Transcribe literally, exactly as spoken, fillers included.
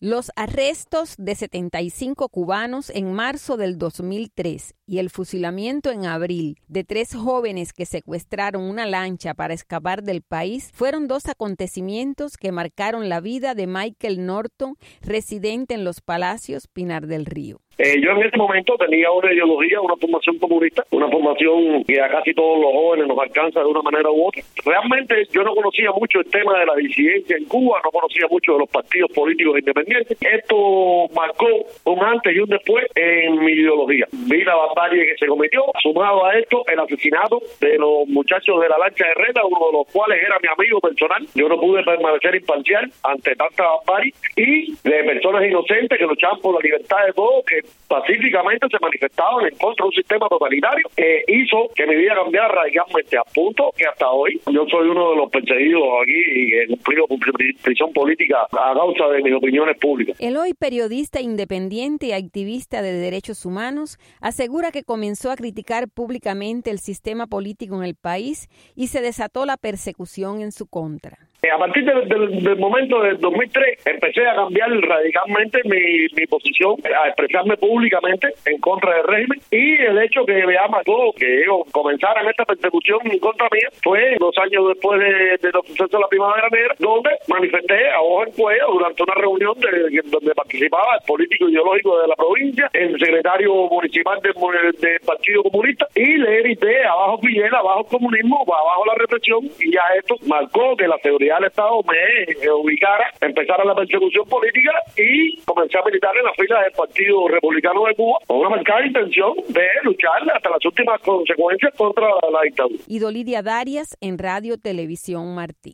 Los arrestos de setenta y cinco cubanos en marzo del dos mil tres y el fusilamiento en abril de tres jóvenes que secuestraron una lancha para escapar del país fueron dos acontecimientos que marcaron la vida de Michael Norton, residente en Los Palacios, Pinar del Río. Eh, yo en ese momento tenía una ideología, una formación comunista, una formación que a casi todos los jóvenes nos alcanza de una manera u otra. Realmente yo no conocía mucho el tema de la disidencia en Cuba, no conocía mucho de los partidos políticos independientes. Esto marcó un antes y un después en mi ideología. Vi la barbarie que se cometió, sumado a esto el asesinato de los muchachos de la lancha de Reta, uno de los cuales era mi amigo personal. Yo no pude permanecer imparcial ante tanta barbarie, y de personas inocentes que luchaban por la libertad de todos, que pacíficamente se manifestaban en contra de un sistema totalitario que hizo que mi vida cambiara radicalmente, a punto que hasta hoy yo soy uno de los perseguidos aquí y he cumplido prisión política a causa de mis opiniones públicas. El hoy periodista independiente y activista de derechos humanos asegura que comenzó a criticar públicamente el sistema político en el país y se desató la persecución en su contra. A partir del, del, del momento del dos mil tres empecé a cambiar radicalmente mi, mi posición, a expresarme públicamente en contra del régimen, y el hecho que me marcó que ellos comenzaran esta persecución en contra mía fue dos años después de, de los sucesos de la Primavera Negra, donde manifesté a hoja en cuello durante una reunión de, donde participaba el político ideológico de la provincia, el secretario municipal del, del Partido Comunista, y le grité abajo Fidel, abajo comunismo, abajo la represión, y ya esto marcó que la seguridad del Estado me ubicara, empezara la persecución política, y comencé a militar en las filas del Partido Republicano de Cuba con una marcada intención de luchar hasta las últimas consecuencias contra la dictadura. Idolidia Darias en Radio Televisión Martí.